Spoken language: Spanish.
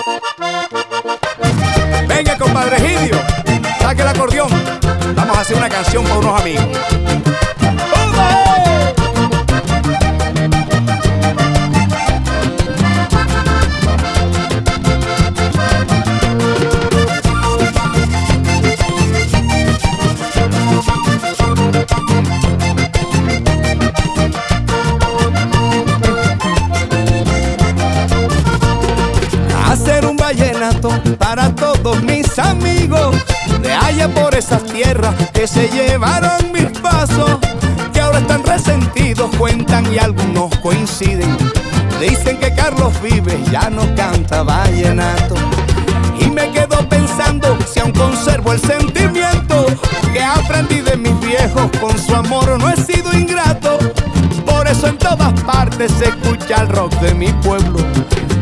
Venga, compadre Egidio, saque el acordeón. Vamos a hacer una canción para unos amigos. Hacer un vallenato para todos mis amigos de allá por esas tierras que se llevaron mis pasos, que ahora están resentidos, cuentan y algunos coinciden. Dicen que Carlos Vives ya no canta vallenato, y me quedo pensando si aún conservo el sentimiento que aprendí de mis viejos. Con su amor no he sido ingrato, por eso en todas partes se escucha el rock de mi pueblo.